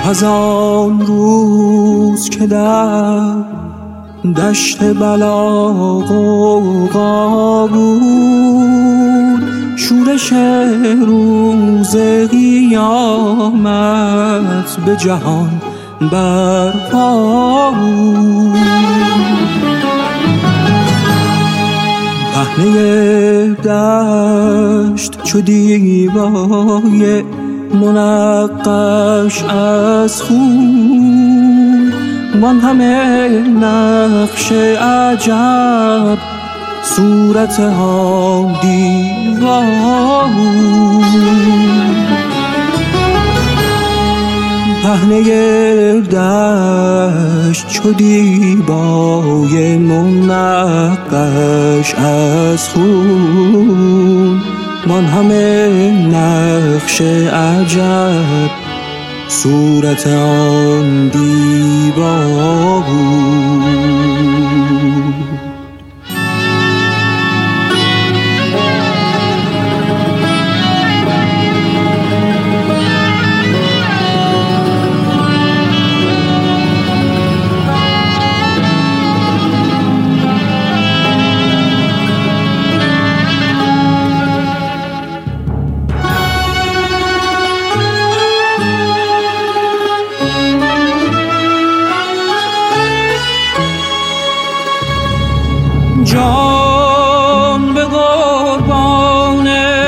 از آن روز که در دشت بلا غوغا بود، شورش روز قیامت به جهان برپا بود. پهنه دشت چو دیبای منقش از خون، وان همه نقش عجب صورت ها دیوا بود. پهنه دشت چو دیبای منقش از خون، وان همه نقش عجب صورت آن دیبا بود. جان به قربان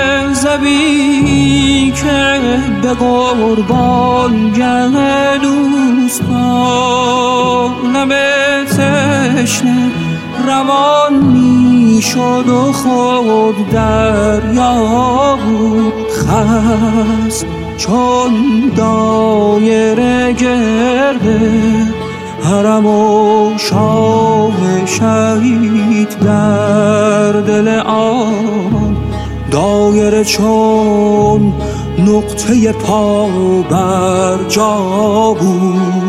زبی که به قربان گه دوستان، لب تشنه روان می شد و خود دریا بود. خست چون دایره گرده حرم و شاه شهید در دل آن دایره، چون نقطه پا بر جا بود.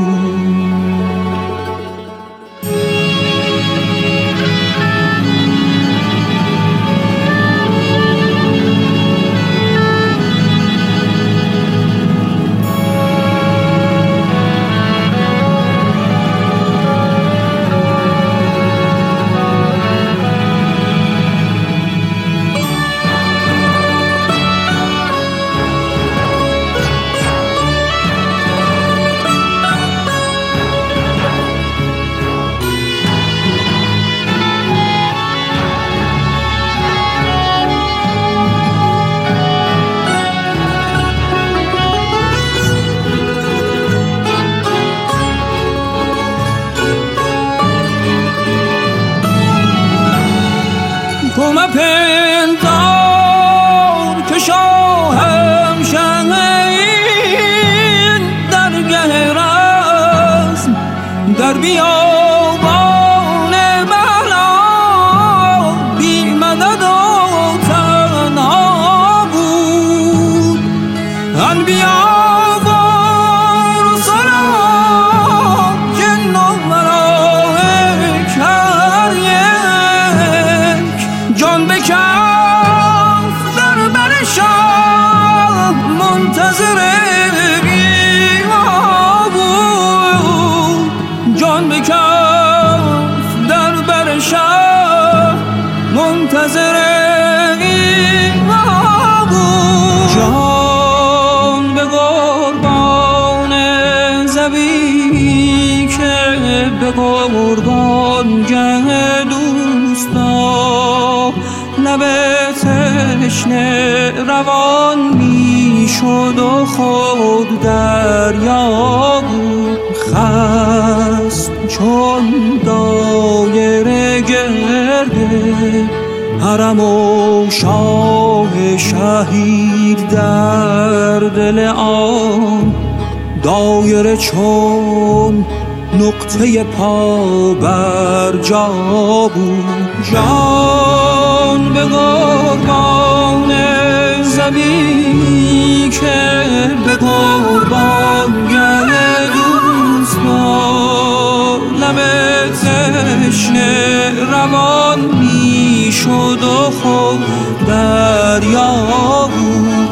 تو مپندار که شاهم شهین درگه رزم در بیابان بلا بی مدد و تنها بود. انبیا و رسلا جن و ملائک هر یک جان به کف در بر شاه منتظر ایما بود. جان به کف در بر شاه منتظر ایما بود. جان به قربان زبی که به قربان گه دوستا، لب تشنه روان می شد و خود دریا بود. خست چون دایره گرده حرم و شاه شهید در دل آن دایره، چون نقطه پا بر جا بود. جان به قربان زبی که به قربان گه دوستا، لب تشنه روان می شد و خود دریا بود.